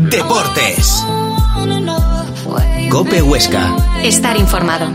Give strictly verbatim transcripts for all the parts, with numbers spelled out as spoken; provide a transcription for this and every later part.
Deportes. COPE Huesca. Estar informado.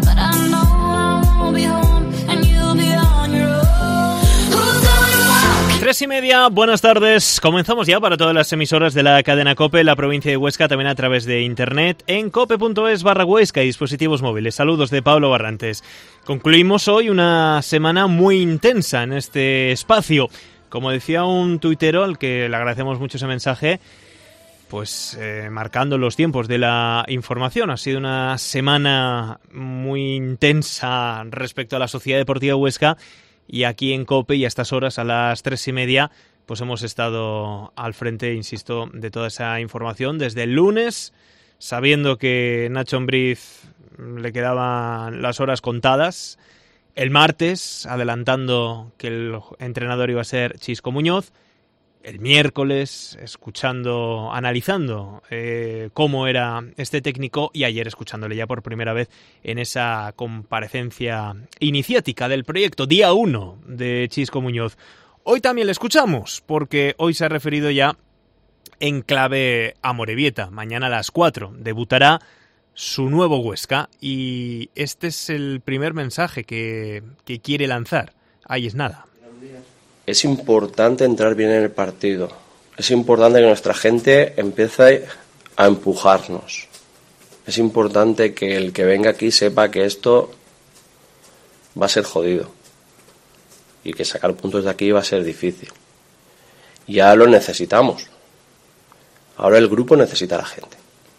Tres y media, buenas tardes. Comenzamos ya para todas las emisoras de la cadena COPE, la provincia de Huesca, también a través de internet, en cope.es barra Huesca y dispositivos móviles. Saludos de Pablo Barrantes. Concluimos hoy una semana muy intensa en este espacio. Como decía un tuitero, al que le agradecemos mucho ese mensaje, pues eh, marcando los tiempos de la información. Ha sido una semana muy intensa respecto a la Sociedad Deportiva Huesca. Y aquí en COPE y a estas horas, a las tres y media, pues hemos estado al frente, insisto, de toda esa información desde el lunes, sabiendo que Nacho Ambriz le quedaban las horas contadas. El martes, adelantando que el entrenador iba a ser Chisco Muñoz. El miércoles, escuchando, analizando eh, cómo era este técnico, y ayer escuchándole ya por primera vez en esa comparecencia iniciática del proyecto, día uno de Chisco Muñoz. Hoy también le escuchamos, porque hoy se ha referido ya en clave Amorebieta. Mañana a las cuatro debutará su nuevo Huesca, y este es el primer mensaje que, que quiere lanzar. Ahí es nada. Es importante entrar bien en el partido. Es importante que nuestra gente empiece a empujarnos. Es importante que el que venga aquí sepa que esto va a ser jodido y que sacar puntos de aquí va a ser difícil. Ya lo necesitamos. Ahora el grupo necesita a la gente.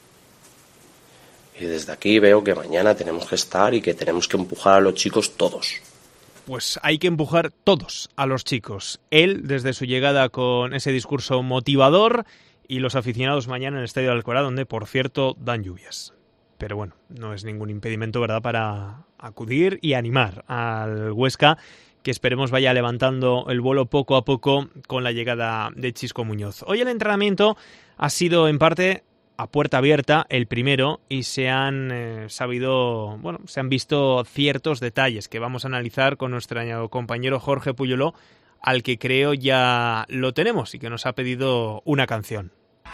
Y desde aquí veo que mañana tenemos que estar y que tenemos que empujar a los chicos todos. Pues hay que empujar todos a los chicos. Él, desde su llegada con ese discurso motivador, y los aficionados mañana en el Estadio de Alcoraz, donde, por cierto, dan lluvias. Pero bueno, no es ningún impedimento, ¿verdad?, para acudir y animar al Huesca, que esperemos vaya levantando el vuelo poco a poco con la llegada de Chisco Muñoz. Hoy el entrenamiento ha sido, en parte, a puerta abierta, el primero, y se han eh, sabido, bueno, se han visto ciertos detalles que vamos a analizar con nuestro compañero Jorge Puyoló, al que creo ya lo tenemos y que nos ha pedido una canción.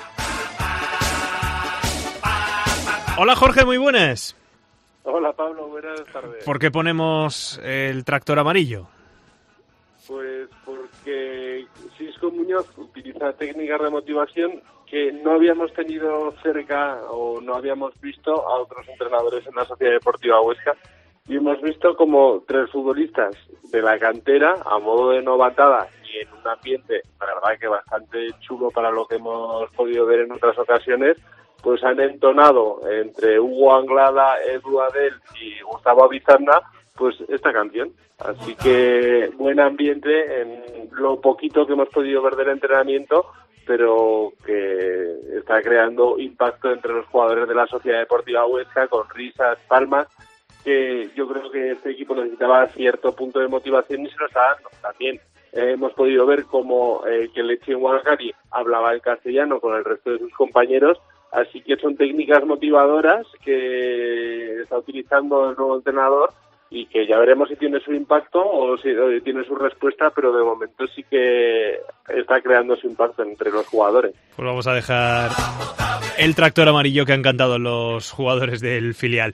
Hola Jorge, muy buenas. Hola Pablo, buenas tardes. ¿Por qué ponemos el tractor amarillo? Pues porque Chisco Muñoz utiliza técnicas de motivación que no habíamos tenido cerca o no habíamos visto a otros entrenadores en la Sociedad Deportiva Huesca, y hemos visto como tres futbolistas de la cantera, a modo de novatada y en un ambiente, la verdad que bastante chulo para lo que hemos podido ver en otras ocasiones, pues han entonado entre Hugo Anglada, Edu Adel y Gustavo Avizarna pues esta canción. Así que buen ambiente en lo poquito que hemos podido ver del entrenamiento, pero que está creando impacto entre los jugadores de la Sociedad Deportiva Huesca, con risas, palmas, que yo creo que este equipo necesitaba cierto punto de motivación y se lo está dando. También eh, hemos podido ver cómo eh, que Leche Huancari hablaba el castellano con el resto de sus compañeros, así que son técnicas motivadoras que está utilizando el nuevo entrenador, y que ya veremos si tiene su impacto o si tiene su respuesta, pero de momento sí que está creando su impacto entre los jugadores. Pues vamos a dejar el tractor amarillo que han cantado los jugadores del filial.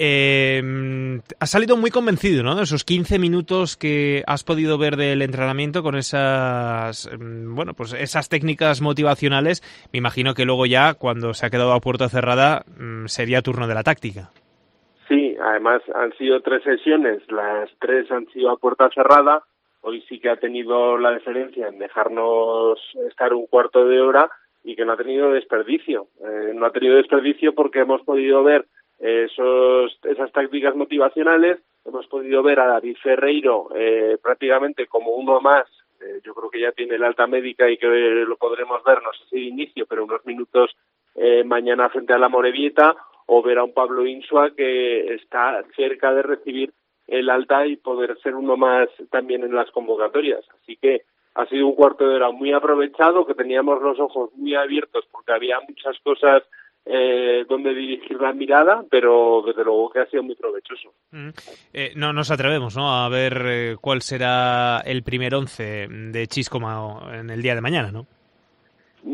Eh, has salido muy convencido, ¿no?, de esos quince minutos que has podido ver del entrenamiento con esas, bueno, pues esas técnicas motivacionales. Me imagino que luego ya, cuando se ha quedado a puerta cerrada, sería turno de la táctica. Sí, además han sido tres sesiones, las tres han sido a puerta cerrada. Hoy sí que ha tenido la deferencia en dejarnos estar un cuarto de hora y que no ha tenido desperdicio. Eh, no ha tenido desperdicio porque hemos podido ver esos, esas tácticas motivacionales, hemos podido ver a David Ferreiro eh, prácticamente como uno más. Eh, yo creo que ya tiene el alta médica y que lo podremos ver, no sé si de inicio, pero unos minutos eh, mañana frente a la Amorebieta, o ver a un Pablo Insua que está cerca de recibir el alta y poder ser uno más también en las convocatorias. Así que ha sido un cuarto de hora muy aprovechado, que teníamos los ojos muy abiertos porque había muchas cosas eh, donde dirigir la mirada, pero desde luego que ha sido muy provechoso. Mm. Eh, no nos atrevemos, ¿no?, a ver eh, cuál será el primer once de Chisco en el día de mañana, ¿no? Mm,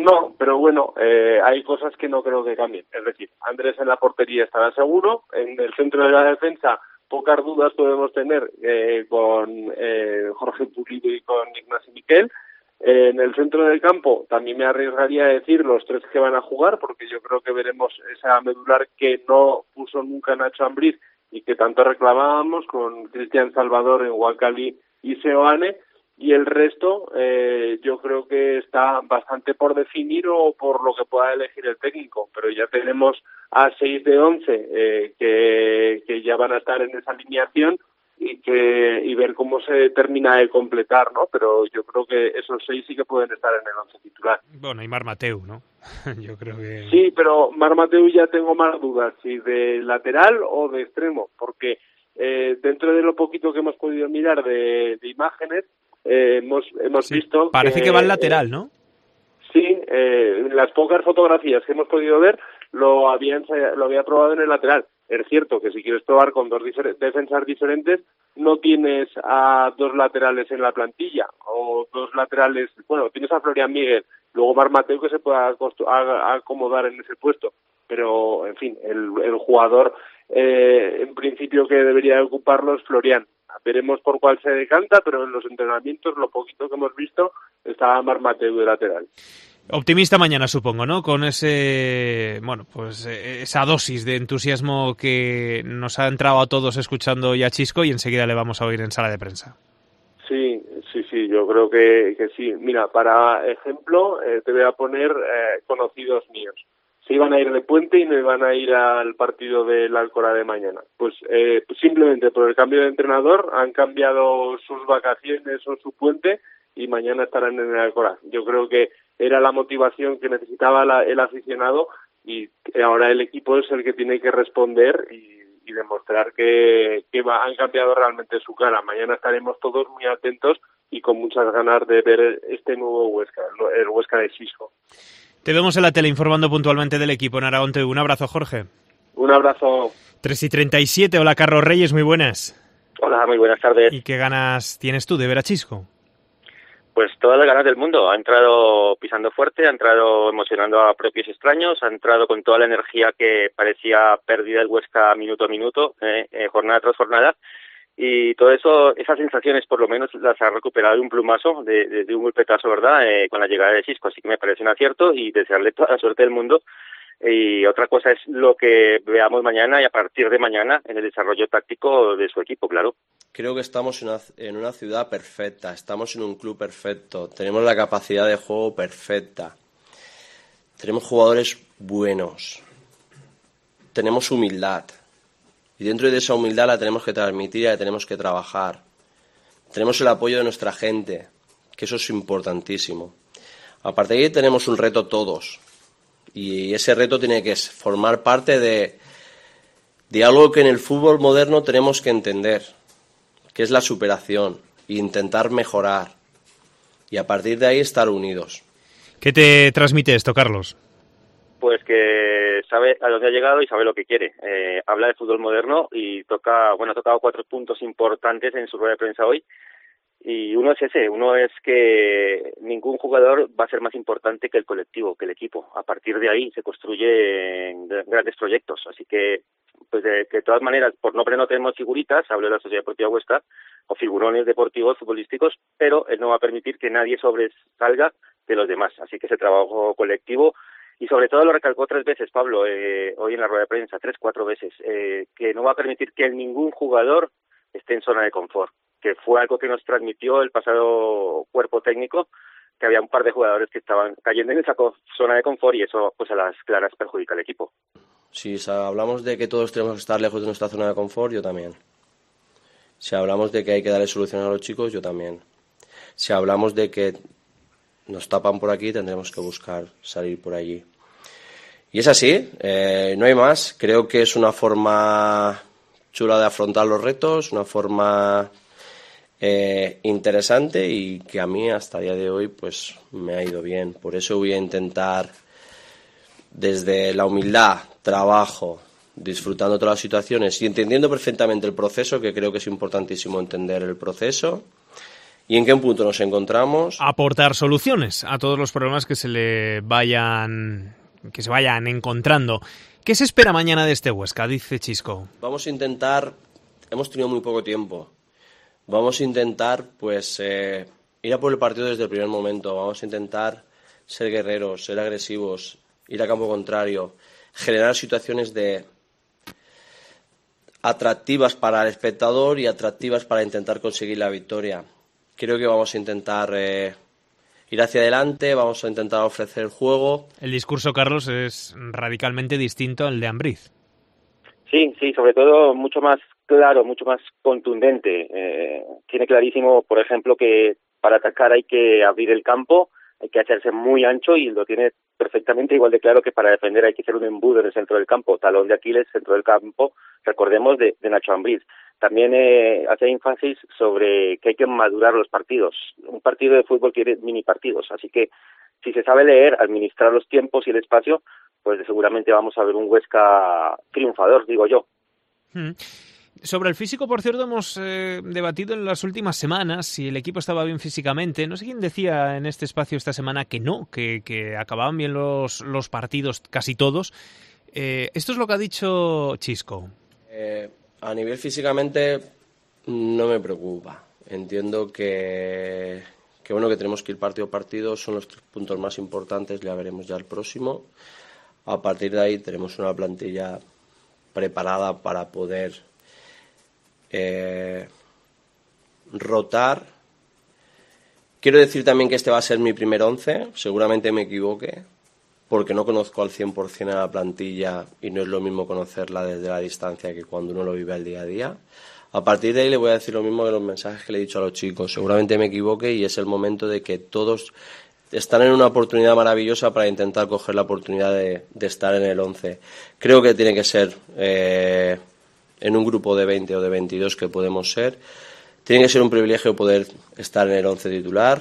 no, pero bueno, eh, hay cosas que no creo que cambien. Es decir, Andrés en la portería estará seguro, en el centro de la defensa pocas dudas podemos tener eh, con eh, Jorge Pulido y con Ignasi Miquel. Eh, en el centro del campo también me arriesgaría a decir los tres que van a jugar, porque yo creo que veremos esa medular que no puso nunca Nacho Ambriz y que tanto reclamábamos, con Cristian Salvador en Huancali y Seoane. Y el resto eh, yo creo que está bastante por definir o por lo que pueda elegir el técnico, pero ya tenemos a seis de once eh, que, que ya van a estar en esa alineación y que y ver cómo se termina de completar, ¿no? Pero yo creo que esos seis sí que pueden estar en el once titular. Bueno, y Marc Mateu, ¿no? Yo creo que... Sí, pero Marc Mateu ya tengo más dudas, si de lateral o de extremo, porque eh, dentro de lo poquito que hemos podido mirar de, de imágenes, Eh, hemos hemos sí, visto parece que, que va al lateral, ¿no? Eh, sí, eh, en las pocas fotografías que hemos podido ver lo había lo había probado en el lateral. Es cierto que si quieres probar con dos difer- defensas diferentes no tienes a dos laterales en la plantilla o dos laterales, bueno, tienes a Florian Miguel, luego Marc Mateu que se pueda acost- a, a acomodar en ese puesto, pero en fin, el, el jugador eh, en principio que debería ocuparlo es Florian. Veremos por cuál se decanta, pero en los entrenamientos, lo poquito que hemos visto, estaba Marc Mateu de lateral. Optimista mañana, supongo, ¿no? Con ese, bueno, pues esa dosis de entusiasmo que nos ha entrado a todos escuchando ya a Chisco y enseguida le vamos a oír en sala de prensa. Sí, sí, sí, yo creo que, que sí. Mira, para ejemplo, eh, te voy a poner eh, conocidos míos. Se iban a ir de puente y no iban a ir al partido del Alcora de mañana. Pues eh, simplemente por el cambio de entrenador han cambiado sus vacaciones o su puente y mañana estarán en el Alcora. Yo creo que era la motivación que necesitaba la, el aficionado y ahora el equipo es el que tiene que responder y, y demostrar que, que va, han cambiado realmente su cara. Mañana estaremos todos muy atentos y con muchas ganas de ver este nuevo Huesca, el Huesca de Chisco. Te vemos en la tele informando puntualmente del equipo en Aragón T V. Un abrazo, Jorge. Un abrazo. tres y treinta y siete. Hola, Carlos Reyes, muy buenas. Hola, muy buenas tardes. ¿Y qué ganas tienes tú de ver a Chisco? Pues todas las ganas del mundo. Ha entrado pisando fuerte, ha entrado emocionando a propios extraños, ha entrado con toda la energía que parecía perdida el Huesca minuto a minuto, eh, eh, jornada tras jornada. Y todo eso, esas sensaciones por lo menos las ha recuperado de un plumazo, de, de, de un golpetazo, ¿verdad?, eh, con la llegada de Chisco. Así que me parece un acierto y desearle toda la suerte del mundo. Y otra cosa es lo que veamos mañana y a partir de mañana en el desarrollo táctico de su equipo, claro. Creo que estamos en una, en una ciudad perfecta, estamos en un club perfecto, tenemos la capacidad de juego perfecta, tenemos jugadores buenos, tenemos humildad. Y dentro de esa humildad la tenemos que transmitir y la tenemos que trabajar. Tenemos el apoyo de nuestra gente, que eso es importantísimo. Aparte de ahí tenemos un reto todos. Y ese reto tiene que formar parte de, de algo que en el fútbol moderno tenemos que entender, que es la superación e intentar mejorar. Y a partir de ahí estar unidos. ¿Qué te transmite esto, Carlos? Pues que sabe a dónde ha llegado y sabe lo que quiere. Eh, habla de fútbol moderno y toca, bueno, ha tocado cuatro puntos importantes en su rueda de prensa hoy. Y uno es ese, uno es que ningún jugador va a ser más importante que el colectivo, que el equipo. A partir de ahí se construyen grandes proyectos. Así que, pues de, que de todas maneras, por nombre no tenemos figuritas, hablo de la Sociedad Deportiva Huesca, o figurones deportivos, futbolísticos, pero él no va a permitir que nadie sobresalga de los demás. Así que ese trabajo colectivo. Y sobre todo lo recalcó tres veces, Pablo, eh, hoy en la rueda de prensa, tres, cuatro veces, eh, que no va a permitir que ningún jugador esté en zona de confort, que fue algo que nos transmitió el pasado cuerpo técnico, que había un par de jugadores que estaban cayendo en esa zona de confort y eso, pues a las claras, perjudica al equipo. Si hablamos de que todos tenemos que estar lejos de nuestra zona de confort, yo también. Si hablamos de que hay que darle solución a los chicos, yo también. Si hablamos de que nos tapan por aquí, tendremos que buscar salir por allí. Y es así, eh, no hay más. Creo que es una forma chula de afrontar los retos, una forma eh, interesante y que a mí hasta el día de hoy pues me ha ido bien. Por eso voy a intentar, desde la humildad, trabajo, disfrutando todas las situaciones y entendiendo perfectamente el proceso, que creo que es importantísimo entender el proceso, y en qué punto nos encontramos. Aportar soluciones a todos los problemas que se le vayan, que se vayan encontrando. ¿Qué se espera mañana de este Huesca? Dice Chisco. Vamos a intentar, hemos tenido muy poco tiempo, vamos a intentar pues eh, ir a por el partido desde el primer momento, vamos a intentar ser guerreros, ser agresivos, ir a campo contrario, generar situaciones de atractivas para el espectador y atractivas para intentar conseguir la victoria. Creo que vamos a intentar eh, ir hacia adelante, vamos a intentar ofrecer el juego. El discurso, Carlos, es radicalmente distinto al de Ambriz. Sí, sí, sobre todo mucho más claro, mucho más contundente. Eh, tiene clarísimo, por ejemplo, que para atacar hay que abrir el campo, hay que hacerse muy ancho, y lo tiene perfectamente igual de claro que para defender hay que hacer un embudo en el centro del campo, talón de Aquiles, centro del campo, recordemos, de, de Nacho Ambriz. También eh, hace énfasis sobre que hay que madurar los partidos. Un partido de fútbol tiene mini partidos, así que si se sabe leer, administrar los tiempos y el espacio, pues seguramente vamos a ver un Huesca triunfador, digo yo. Hmm. Sobre el físico, por cierto, hemos eh, debatido en las últimas semanas si el equipo estaba bien físicamente. No sé quién decía en este espacio esta semana que no, que, que acababan bien los, los partidos, casi todos. Eh, esto es lo que ha dicho Chisco. Eh, a nivel físicamente no me preocupa. Entiendo que, que bueno que tenemos que ir partido a partido, son los tres puntos más importantes, ya veremos ya el próximo. A partir de ahí tenemos una plantilla preparada para poder Eh, rotar. Quiero decir también que este va a ser mi primer once, seguramente me equivoque, porque no conozco al cien por ciento a la plantilla y no es lo mismo conocerla desde la distancia que cuando uno lo vive al día a día. A partir de ahí le voy a decir lo mismo que los mensajes que le he dicho a los chicos, seguramente me equivoque y es el momento de que todos están en una oportunidad maravillosa para intentar coger la oportunidad de, de estar en el once. Creo que tiene que ser eh, en un grupo de veinte o de veintidós que podemos ser, tiene que ser un privilegio poder estar en el once titular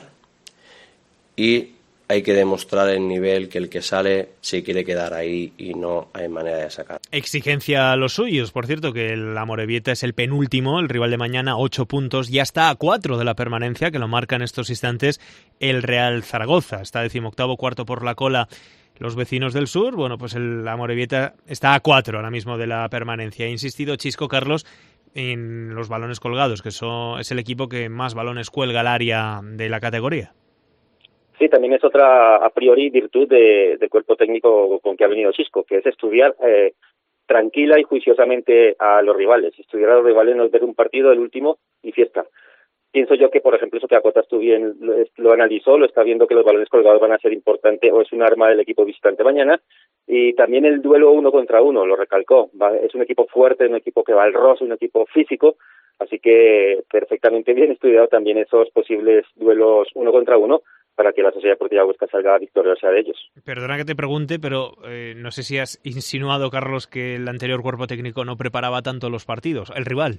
y hay que demostrar el nivel que el que sale se quiere quedar ahí y no hay manera de sacar. Exigencia a los suyos, por cierto, que el Amorebieta es el penúltimo, el rival de mañana, ocho puntos, ya está a cuatro de la permanencia, que lo marca en estos instantes el Real Zaragoza, está decimoctavo, cuarto por la cola. Los vecinos del sur, bueno, pues el Amorebieta está a cuatro ahora mismo de la permanencia. Ha insistido Chisco, Carlos, en los balones colgados, que eso es el equipo que más balones cuelga al área de la categoría. Sí, también es otra, a priori, virtud de, del cuerpo técnico con que ha venido Chisco, que es estudiar eh, tranquila y juiciosamente a los rivales. Estudiar a los rivales no es ver un partido, el último, y fiesta. Pienso yo que, por ejemplo, eso que acotas tú bien, lo, lo analizó, lo está viendo que los balones colgados van a ser importantes o es un arma del equipo visitante mañana. Y también el duelo uno contra uno, lo recalcó. Va, es un equipo fuerte, un equipo que va al roce, un equipo físico. Así que perfectamente bien estudiado también esos posibles duelos uno contra uno para que la Sociedad Deportiva Huesca salga victoriosa de ellos. Perdona que te pregunte, pero eh, no sé si has insinuado, Carlos, que el anterior cuerpo técnico no preparaba tanto los partidos, el rival.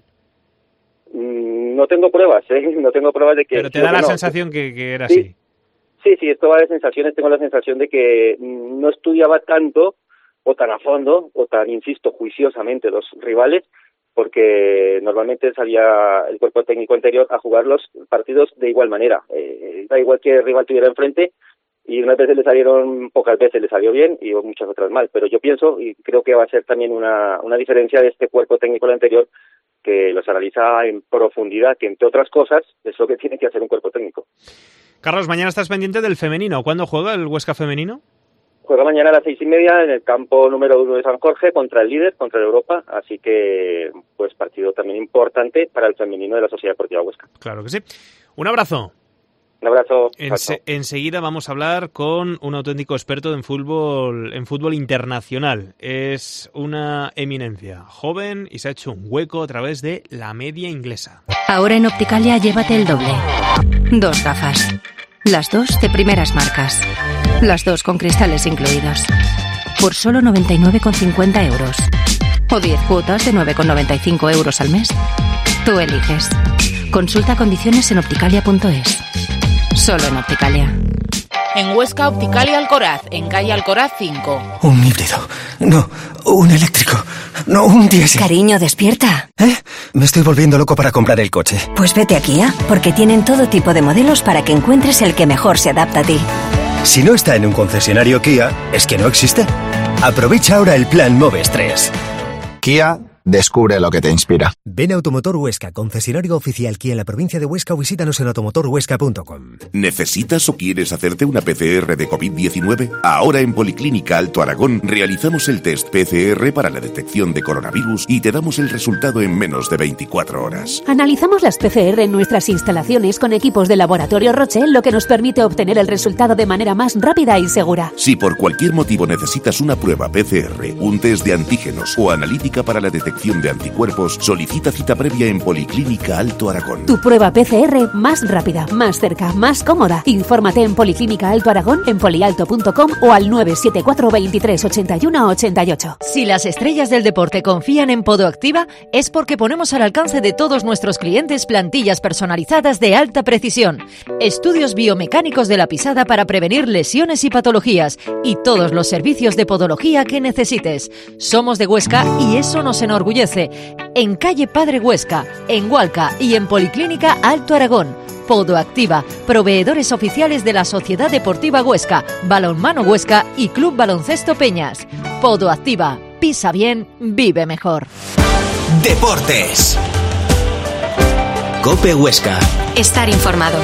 No tengo pruebas, ¿eh? No tengo pruebas de que... Pero te da la no. sensación que, que era sí. así. Sí, sí, esto va de sensaciones. Tengo la sensación de que no estudiaba tanto o tan a fondo o tan, insisto, juiciosamente los rivales, porque normalmente salía el cuerpo técnico anterior a jugar los partidos de igual manera. Eh, da igual que el rival tuviera enfrente y unas veces le salieron, pocas veces le salió bien y muchas otras mal. Pero yo pienso y creo que va a ser también una, una diferencia de este cuerpo técnico al anterior, que los analiza en profundidad, que entre otras cosas es lo que tiene que hacer un cuerpo técnico. Carlos, mañana estás pendiente del femenino. ¿Cuándo juega el Huesca femenino? Juega mañana a las seis y media en el campo número uno de San Jorge contra el líder, contra el Europa, así que pues partido también importante para el femenino de la Sociedad Deportiva Huesca. Claro que sí. Un abrazo. Un abrazo. Ense- enseguida vamos a hablar con un auténtico experto en fútbol, en fútbol internacional. Es una eminencia, joven y se ha hecho un hueco a través de la media inglesa. Ahora en Opticalia llévate el doble. Dos gafas. Las dos de primeras marcas. Las dos con cristales incluidos. Por solo noventa y nueve con cincuenta euros. O diez cuotas de nueve con noventa y cinco euros al mes. Tú eliges. Consulta condiciones en opticalia punto es. Solo en Opticalia. En Huesca, Optical y Alcoraz, en calle Alcoraz cinco. Un híbrido. No, un eléctrico. No, un diésel. Cariño, despierta. ¿Eh? Me estoy volviendo loco para comprar el coche. Pues vete a Kia, porque tienen todo tipo de modelos para que encuentres el que mejor se adapta a ti. Si no está en un concesionario Kia, es que no existe. Aprovecha ahora el plan Moves tres. Kia, descubre lo que te inspira. Ven a Automotor Huesca, concesionario oficial Kia en la provincia de Huesca, o visítanos en automotor huesca punto com. ¿Necesitas o quieres hacerte una P C R de COVID diecinueve? Ahora en Policlínica Alto Aragón realizamos el test P C R para la detección de coronavirus y te damos el resultado en menos de veinticuatro horas. Analizamos las P C R en nuestras instalaciones con equipos de Laboratorio Roche, lo que nos permite obtener el resultado de manera más rápida y segura. Si por cualquier motivo necesitas una prueba P C R, un test de antígenos o analítica para la detección de anticuerpos, solicita cita previa en Policlínica Alto Aragón. Tu prueba P C R más rápida, más cerca, más cómoda. Infórmate en Policlínica Alto Aragón, en polialto punto com o al nueve siete cuatro veintitrés ochenta y uno ochenta y ocho. Si las estrellas del deporte confían en Podoactiva, es porque ponemos al alcance de todos nuestros clientes plantillas personalizadas de alta precisión, estudios biomecánicos de la pisada para prevenir lesiones y patologías, y todos los servicios de podología que necesites. Somos de Huesca y eso nos enorgullece. En calle Padre Huesca, en Hualca y en Policlínica Alto Aragón. Podoactiva, proveedores oficiales de la Sociedad Deportiva Huesca, Balonmano Huesca y Club Baloncesto Peñas. Podoactiva, pisa bien, vive mejor. Deportes. COPE Huesca. Estar informado.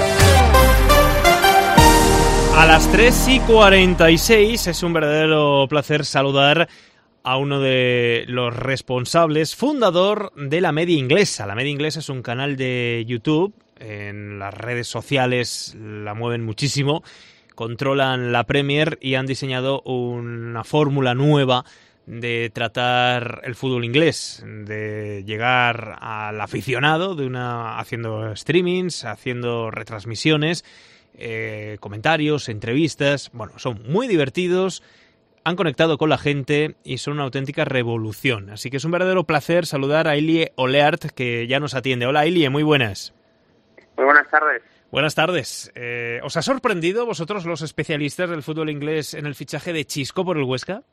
A las tres y cuarenta y seis es un verdadero placer saludar a uno de los responsables, fundador de La Media Inglesa. La Media Inglesa es un canal de YouTube. En las redes sociales la mueven muchísimo, controlan la Premier y han diseñado una fórmula nueva de tratar el fútbol inglés, de llegar al aficionado de una haciendo streamings, haciendo retransmisiones, eh, comentarios, entrevistas. Bueno, son muy divertidos. Han conectado con la gente y son una auténtica revolución. Así que es un verdadero placer saludar a Ilie Oleart, que ya nos atiende. Hola, Ilie, muy buenas. Muy buenas tardes. Buenas tardes. Eh, ¿Os ha sorprendido vosotros, los especialistas del fútbol inglés, en el fichaje de Xisco por el Huesca?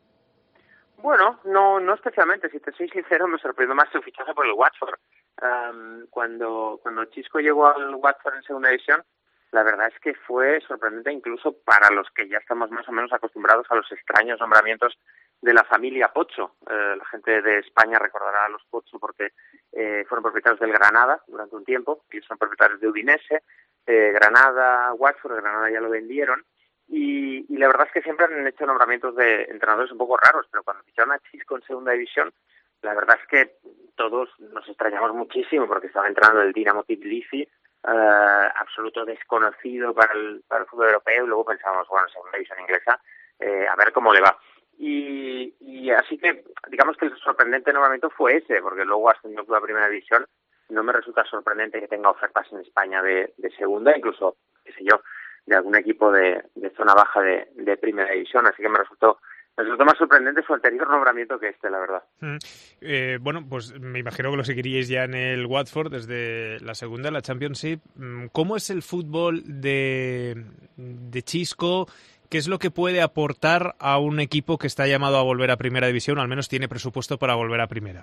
Bueno, no no especialmente. Si te soy sincero, me sorprendió más su fichaje por el Watford. Um, cuando, cuando Xisco llegó al Watford en segunda división, la verdad es que fue sorprendente incluso para los que ya estamos más o menos acostumbrados a los extraños nombramientos de la familia Pocho. Eh, la gente de España recordará a los Pocho porque eh, fueron propietarios del Granada durante un tiempo, y son propietarios de Udinese, eh, Granada, Watford. Granada ya lo vendieron, y, y la verdad es que siempre han hecho nombramientos de entrenadores un poco raros, pero cuando ficharon a Xisco en segunda división, la verdad es que todos nos extrañamos muchísimo porque estaba entrenando el Dinamo Tbilisi, Uh, absoluto desconocido para el, para el fútbol europeo, y luego pensábamos, bueno, segunda división inglesa, eh, a ver cómo le va. Y, y así que, digamos que el sorprendente nombramiento fue ese, porque luego ascendió a primera división. No me resulta sorprendente que tenga ofertas en España de, de segunda, incluso, qué sé yo, de algún equipo de, de zona baja de, de primera división, así que me resultó Me resultó más sorprendente su anterior nombramiento que este, la verdad. Mm. Eh, bueno, pues me imagino que lo seguiríais ya en el Watford desde la segunda, la Championship. ¿Cómo es el fútbol de, de Xisco? ¿Qué es lo que puede aportar a un equipo que está llamado a volver a Primera División, o al menos tiene presupuesto para volver a Primera?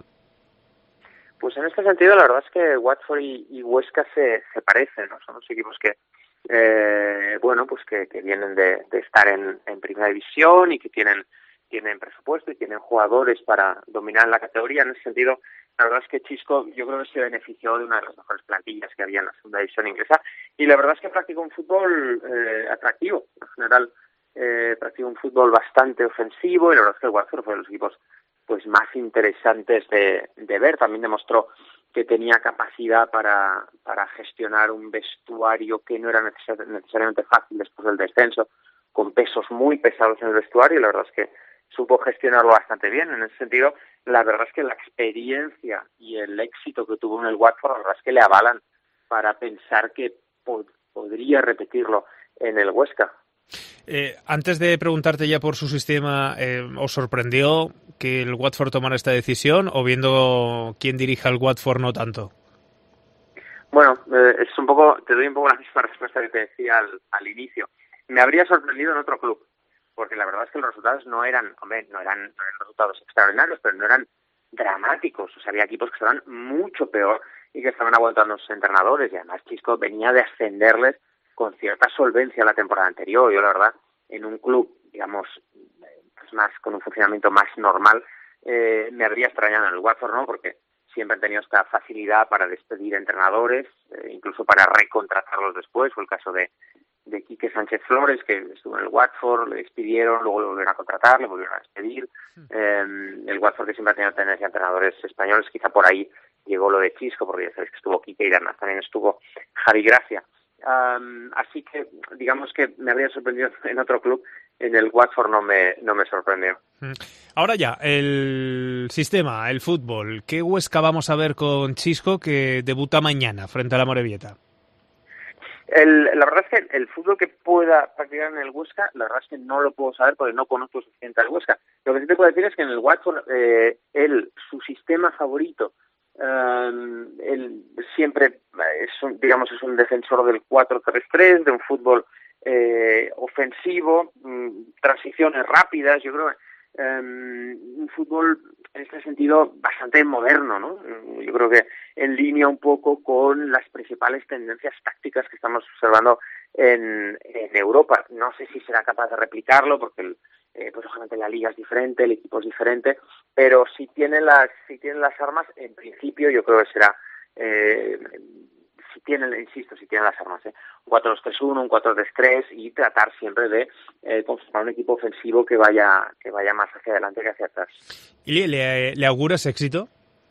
Pues en este sentido, la verdad es que Watford y, y Huesca se, se parecen, ¿no? Son dos equipos que, eh, bueno, pues que, que vienen de, de estar en, en Primera División y que tienen tienen presupuesto y tienen jugadores para dominar la categoría. En ese sentido, la verdad es que Xisco yo creo que se benefició de una de las mejores plantillas que había en la segunda división inglesa, y la verdad es que practicó un fútbol eh, atractivo. En general, eh, practicó un fútbol bastante ofensivo, y la verdad es que el Watford fue de los equipos pues más interesantes de, de ver. También demostró que tenía capacidad para, para gestionar un vestuario que no era neces- necesariamente fácil después del descenso, con pesos muy pesados en el vestuario, y la verdad es que supo gestionarlo bastante bien. En ese sentido, la verdad es que la experiencia y el éxito que tuvo en el Watford, la verdad es que le avalan para pensar que pod- podría repetirlo en el Huesca. Eh, antes de preguntarte ya por su sistema, eh, ¿os sorprendió que el Watford tomara esta decisión, o viendo quién dirige al Watford no tanto? Bueno, eh, es un poco, te doy un poco la misma respuesta que te decía al, al inicio. me habría sorprendido en otro club, porque la verdad es que los resultados no eran, hombre, no eran, no eran resultados extraordinarios, pero no eran dramáticos. O sea, había equipos que estaban mucho peor y que estaban aguantando a sus entrenadores, y además Chisco venía de ascenderles con cierta solvencia la temporada anterior. Yo, la verdad, en un club, digamos, pues más con un funcionamiento más normal, eh, me habría extrañado. En el Watford no, porque siempre han tenido esta facilidad para despedir entrenadores, eh, incluso para recontratarlos después. Fue el caso de, de Quique Sánchez Flores, que estuvo en el Watford, le despidieron, luego le volvieron a contratar, le volvieron a despedir. Eh, el Watford, que siempre ha tenido tendencia a entrenadores españoles, quizá por ahí llegó lo de Chisco, porque ya sabéis que estuvo Quique y además también estuvo Javi Gracia. Um, así que digamos que me habría sorprendido en otro club, en el Watford no me no me sorprendió. Ahora ya, el sistema, el fútbol, ¿qué Huesca vamos a ver con Chisco, que debuta mañana frente a la Amorebieta? El, la verdad es que el fútbol que pueda practicar en el Huesca, la verdad es que no lo puedo saber porque no conozco suficiente al Huesca. Lo que sí te puedo decir es que en el Watford, eh, él, su sistema favorito, Um, él siempre es un, digamos, es un defensor del cuatro tres tres, de un fútbol eh, ofensivo, um, transiciones rápidas. Yo creo que um, un fútbol en este sentido bastante moderno, ¿no? Yo creo que en línea un poco con las principales tendencias tácticas que estamos observando en, en Europa. No sé si será capaz de replicarlo, porque el Eh, pues lógicamente la liga es diferente, el equipo es diferente, pero si tiene las si tiene las armas, en principio yo creo que será, eh, si tienen, insisto, si tienen las armas, ¿eh? un cuatro dos tres uno, un cuatro tres tres, y tratar siempre de eh, conformar un equipo ofensivo que vaya que vaya más hacia adelante que hacia atrás. ¿Y le, le auguras éxito?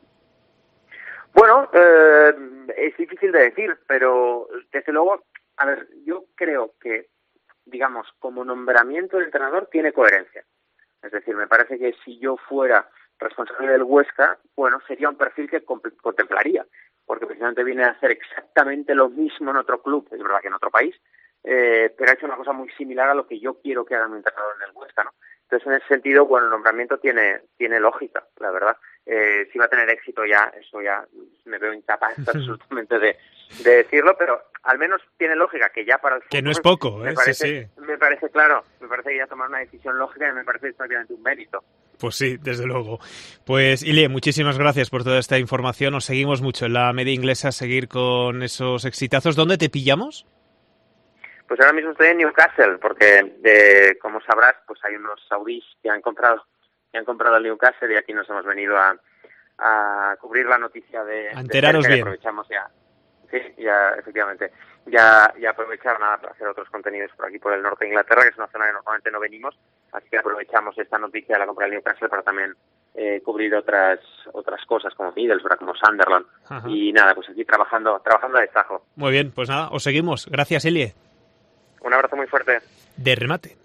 Bueno, eh, es difícil de decir, pero desde luego, a ver, yo creo que, digamos, como nombramiento del entrenador tiene coherencia. Es decir, me parece que si yo fuera responsable del Huesca, bueno, sería un perfil que contemplaría, porque precisamente viene a hacer exactamente lo mismo en otro club, es verdad que en otro país, eh, pero ha hecho una cosa muy similar a lo que yo quiero que haga mi entrenador en el Huesca, ¿no? Entonces, en ese sentido, bueno, el nombramiento tiene tiene lógica, la verdad. Eh, si va a tener éxito ya, eso ya me veo incapaz absolutamente de, de decirlo, pero al menos tiene lógica, que ya para el fútbol, que no es poco, ¿eh? me parece, sí, sí. me parece claro, me parece que ya tomar una decisión lógica y me parece prácticamente un mérito. Pues sí, desde luego. Pues Ilie, muchísimas gracias por toda esta información. Os seguimos mucho en la media inglesa, seguir con esos exitazos. ¿Dónde te pillamos? Pues ahora mismo estoy en Newcastle, porque de, como sabrás, pues hay unos saudíes que han comprado que han comprado el Newcastle, y aquí nos hemos venido a, a cubrir la noticia de... A enteraros de bien. Aprovechamos ya, sí, ya, efectivamente, ya, ya aprovechar nada para hacer otros contenidos por aquí, por el norte de Inglaterra, que es una zona que normalmente no venimos, así que aprovechamos esta noticia de la compra del Newcastle para también eh, cubrir otras otras cosas como Middlesbrough, como Sunderland. Ajá. Y nada, pues aquí trabajando trabajando a destajo. Muy bien, pues nada, os seguimos. Gracias, Ilie. Un abrazo muy fuerte. De remate.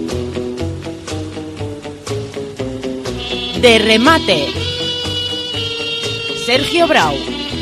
De remate. Sergio Brau.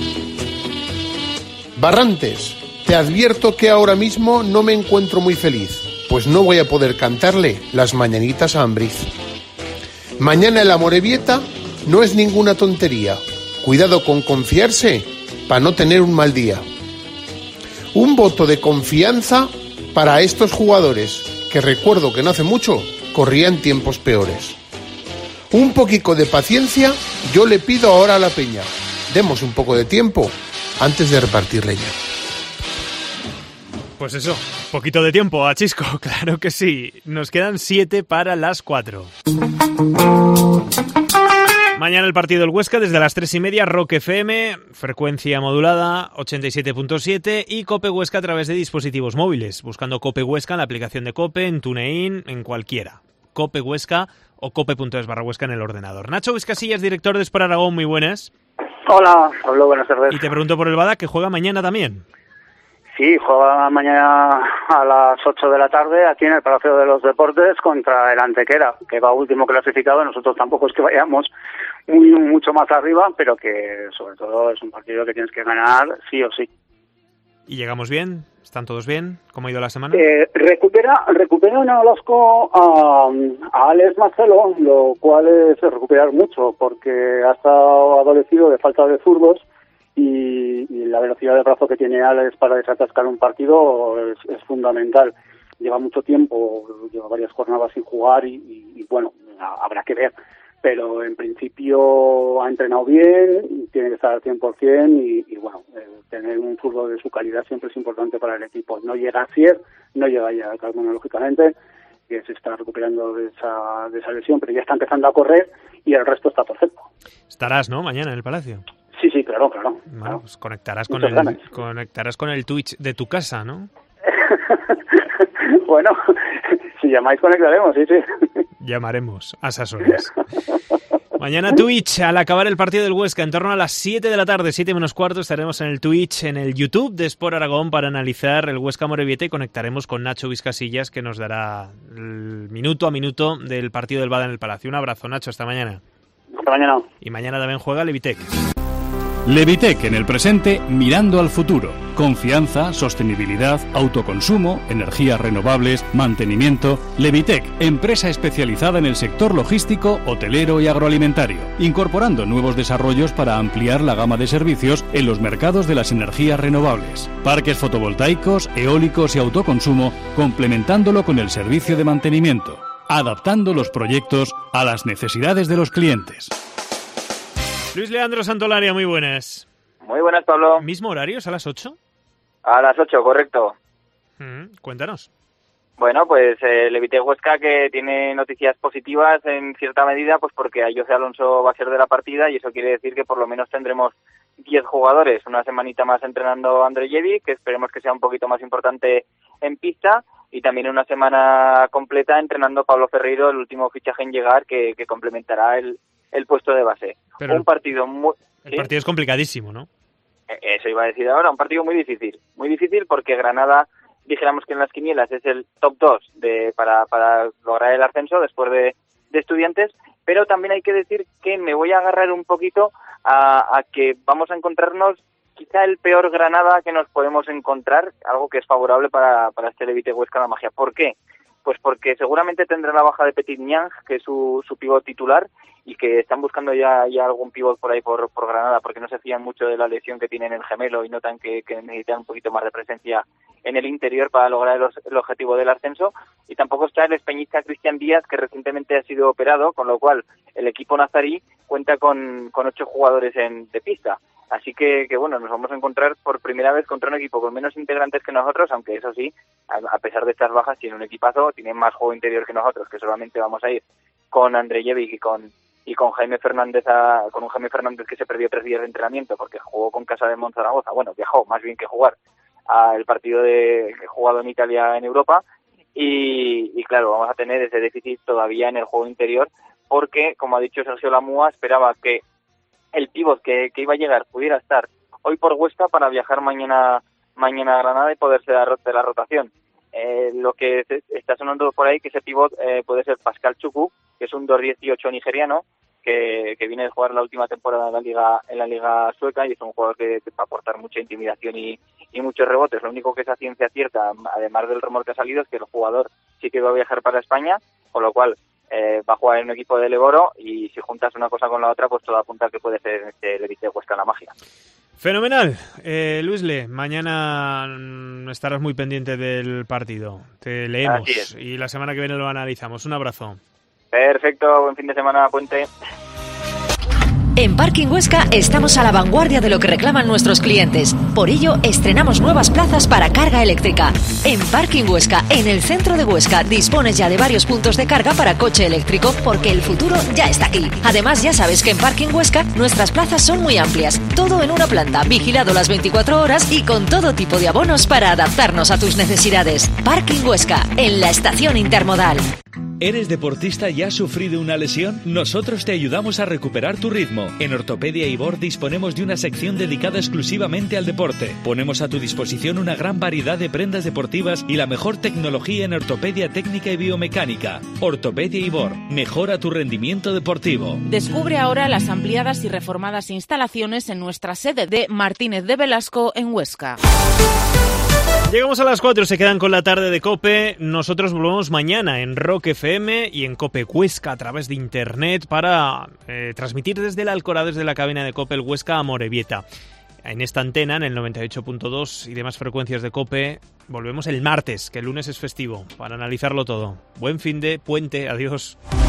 Barrantes, te advierto que ahora mismo no me encuentro muy feliz, pues no voy a poder cantarle las mañanitas a Ambriz. Mañana el Amorebieta no es ninguna tontería. Cuidado con confiarse para no tener un mal día. Un voto de confianza para estos jugadores, que recuerdo que no hace mucho corrían tiempos peores. Un poquito de paciencia yo le pido ahora a la peña. Demos un poco de tiempo antes de repartir leña. Pues eso, poquito de tiempo a Chisco, claro que sí. Nos quedan siete para las cuatro. Mañana el partido del Huesca desde las tres y media, Rock F M, frecuencia modulada ochenta y siete punto siete y Cope Huesca a través de dispositivos móviles, buscando Cope Huesca en la aplicación de Cope, en TuneIn, en cualquiera. Cope Huesca o cope.es barra Huesca en el ordenador. Nacho Vizcasillas, director de Sport Aragón, muy buenas. Hola, Pablo, buenas tardes. Y te pregunto por el Bada, que juega mañana también. Sí, juega mañana a las ocho de la tarde aquí en el Palacio de los Deportes contra el Antequera, que va último clasificado. Nosotros tampoco es que vayamos muy mucho más arriba, pero que sobre todo es un partido que tienes que ganar sí o sí. ¿Y llegamos bien? ¿Están todos bien? ¿Cómo ha ido la semana? Eh, recupera recupera en Alasco a, a Alex Marcelo, lo cual es recuperar mucho, porque ha estado adolecido de falta de zurdos. Y, y la velocidad de brazo que tiene Alex para desatascar un partido es, es fundamental. lleva mucho tiempo, lleva varias jornadas sin jugar y, y, y bueno, habrá que ver. Pero en principio ha entrenado bien, tiene que estar al cien por ciento y, y bueno, eh, tener un fútbol de su calidad siempre es importante para el equipo. No llega a cien, no llega ya cronológicamente, que se está recuperando de esa, de esa lesión, pero ya está empezando a correr y el resto está perfecto. Estarás, ¿no?, mañana en el Palacio. Sí, sí, claro, claro. Bueno, claro. pues conectarás con el, conectarás con el Twitch de tu casa, ¿no? Bueno, si llamáis conectaremos, sí, sí. Llamaremos a esas horas. Mañana Twitch, al acabar el partido del Huesca, en torno a las siete de la tarde, siete menos cuarto, estaremos en el Twitch, en el YouTube de Sport Aragón para analizar el Huesca Amorebieta y conectaremos con Nacho Vizcasillas, que nos dará el minuto a minuto del partido del Bada en el Palacio. Un abrazo, Nacho, hasta mañana. Hasta mañana. Y mañana también juega Levitec. Levitec en el presente, mirando al futuro. Confianza, sostenibilidad, autoconsumo, energías renovables, mantenimiento. Levitec, empresa especializada en el sector logístico, hotelero y agroalimentario, incorporando nuevos desarrollos para ampliar la gama de servicios en los mercados de las energías renovables. Parques fotovoltaicos, eólicos y autoconsumo, complementándolo con el servicio de mantenimiento, adaptando los proyectos a las necesidades de los clientes. Luis Leandro Santolaria, muy buenas. Muy buenas, Pablo. ¿Mismo horario? ¿Es a las ocho? A las ocho, correcto. Mm, cuéntanos. Bueno, pues eh, Levitec Huesca, que tiene noticias positivas en cierta medida, pues porque José Alonso va a ser de la partida y eso quiere decir que por lo menos tendremos diez jugadores. Una semanita más entrenando Andrejevic, que esperemos que sea un poquito más importante en pista, y también una semana completa entrenando Pablo Ferreiro, el último fichaje en llegar, que, que complementará el el puesto de base. Pero un partido muy... El ¿sí? partido es complicadísimo, ¿no? Eso iba a decir ahora, un partido muy difícil. Muy difícil porque Granada, dijéramos que en las quinielas es el top dos de, para, para lograr el ascenso después de, de Estudiantes, pero también hay que decir que me voy a agarrar un poquito a, a que vamos a encontrarnos quizá el peor Granada que nos podemos encontrar, algo que es favorable para, para este Levitec Huesca La Magia. ¿Por qué? Pues porque seguramente tendrá la baja de Petit Niang, que es su, su pívot titular, y que están buscando ya, ya algún pívot por ahí por, por Granada, porque no se fían mucho de la lesión que tienen en el gemelo y notan que, que necesitan un poquito más de presencia en el interior para lograr el, el objetivo del ascenso. Y tampoco está el espeñista Cristian Díaz, que recientemente ha sido operado, con lo cual el equipo nazarí cuenta con, con ocho jugadores en, de pista. Así que, que, bueno, nos vamos a encontrar por primera vez contra un equipo con menos integrantes que nosotros, aunque eso sí, a, a pesar de estas bajas, tiene un equipazo, tiene más juego interior que nosotros, que solamente vamos a ir con Andrejevic y con y con Jaime Fernández, a, con un Jaime Fernández que se perdió tres días de entrenamiento porque jugó con Casa de Monzaragoza, bueno, viajó más bien que jugar al partido de jugado en Italia en Europa, y, y claro, vamos a tener ese déficit todavía en el juego interior, porque, como ha dicho Sergio Lamúa, esperaba que el pívot que, que iba a llegar pudiera estar hoy por Huesca para viajar mañana mañana a Granada y poderse dar de la rotación. Eh, lo que se, está sonando por ahí que ese pívot eh, puede ser Pascal Chukwu, que es un dos dieciocho nigeriano que, que viene de jugar la última temporada en la liga en la liga sueca y es un jugador que, que va a aportar mucha intimidación y, y muchos rebotes. Lo único que es a ciencia cierta, además del rumor que ha salido, es que el jugador sí que va a viajar para España, con lo cual Eh, va a jugar en un equipo de Leboro y si juntas una cosa con la otra, pues todo apunta a que puede ser este Levitec Huesca La Magia. Fenomenal. Eh, Luisle, mañana estarás muy pendiente del partido. Te leemos y la semana que viene lo analizamos. Un abrazo. Perfecto, buen fin de semana, Puente. En Parking Huesca estamos a la vanguardia de lo que reclaman nuestros clientes. Por ello, estrenamos nuevas plazas para carga eléctrica. En Parking Huesca, en el centro de Huesca, dispones ya de varios puntos de carga para coche eléctrico, porque el futuro ya está aquí. Además, ya sabes que en Parking Huesca nuestras plazas son muy amplias. Todo en una planta, vigilado las veinticuatro horas y con todo tipo de abonos para adaptarnos a tus necesidades. Parking Huesca, en la estación intermodal. ¿Eres deportista y has sufrido una lesión? Nosotros te ayudamos a recuperar tu ritmo. En Ortopedia Ibor disponemos de una sección dedicada exclusivamente al deporte. Ponemos a tu disposición una gran variedad de prendas deportivas y la mejor tecnología en ortopedia técnica y biomecánica. Ortopedia Ibor, mejora tu rendimiento deportivo. Descubre ahora las ampliadas y reformadas instalaciones en nuestra sede de Martínez de Velasco en Huesca. Llegamos a las cuatro, se quedan con la tarde de COPE. Nosotros volvemos mañana en Rock F M y en COPE Huesca a través de internet para eh, transmitir desde el Alcorá, desde la cabina de COPE el Huesca Amorebieta. en esta antena, en el noventa y ocho punto dos y demás frecuencias de COPE. Volvemos el martes, que el lunes es festivo, para analizarlo todo. Buen fin de puente, adiós.